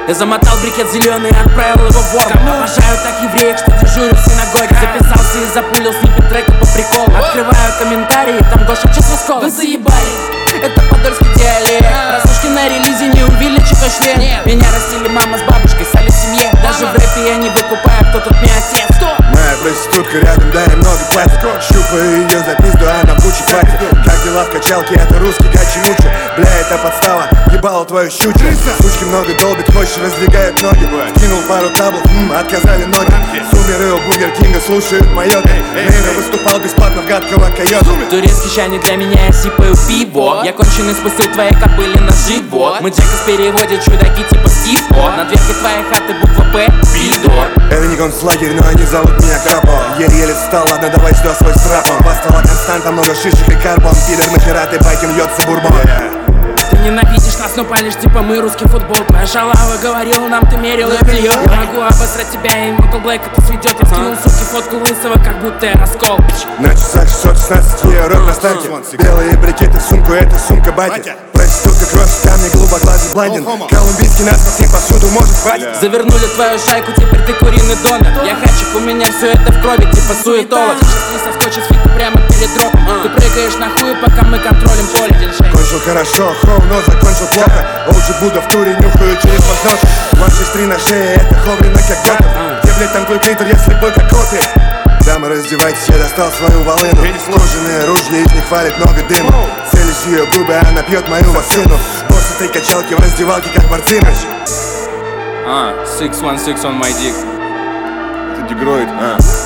Я замотал брикет зеленый и отправил его в ворк. Обожаю так евреев, что дежурю в синагоге. Записался и запулил сниппет трека по приколу. Открываю комментарии, там Гоша Чесвисков. Вы заебали, это подольский диалект. Прослушки на релизе не увеличит член. Меня растили мама с бабушкой, сали в семье. Даже в рэпе я не выкупаю, кто тут мне отец. Моя проститутка рядом, да и много платит. Щупаю ее за пизду, она в Гуччи хватит. Как дела в качалке, это русский гачи-мучи. Бля, это подстава, ебало твою щучу. Сучки много долбит, хочешь раздвигают ноги. Кинул пару таблов, отказали ноги. Сумеры у Бургер Кинга слушают майоты. Нейро выступал бесплатно в гадкого койота. Турецкий чайник для меня, я сипаю пиво. Я конченый спустил твоей кобыле на живот. Мы Джекос переводят чудаки типа Стив-О. На дверке твоей хаты буква П, Пидор. Это не концлагерь, но они зовут меня Крапо. Еле-еле встал, ладно, давай сюда свой страпон. По стола константа, много шишек и карбон. Пидор, нахера ты байкин льется бурбон. Ты ненавидишь нас, но палишь, типа мы русский футбол. Твоя шалава говорила нам, ты мерил и бьёт. Я могу обосрать тебя, и Мотл Блэк это сведет. Я скинул суки фотку лысого, как будто я раскол. На часах 616 евро на старте. Белые брикеты в сумку, это сумка батя. Проститутка, кровь, камни, голубоглазый блондин. Колумбийский нас всем повсюду может хватит. Завернули твою шайку, теперь ты куриный донор. Я хачик, у меня все это в крови, типа суетолог. Ты соскочишь с фита прямо перед дропом. Ты прыгаешь на хуй, пока мы контролим поле. Кончил хорошо, хоу, но закончил плохо. Олджи Будда в туре, нюхаю через возношу. 263 на шее, это ховрина как готов. Где, блядь, там твой клитор, я слепой как коты. Дамы, раздевайтесь, я достал свою волыну. Кожаные ружья, из них валит много дыма. Целюсь в ее губы, она пьет мою вакцину. Босс этой качалки в раздевалке, как Марцимыч. 616 on my dick. Это дегроид,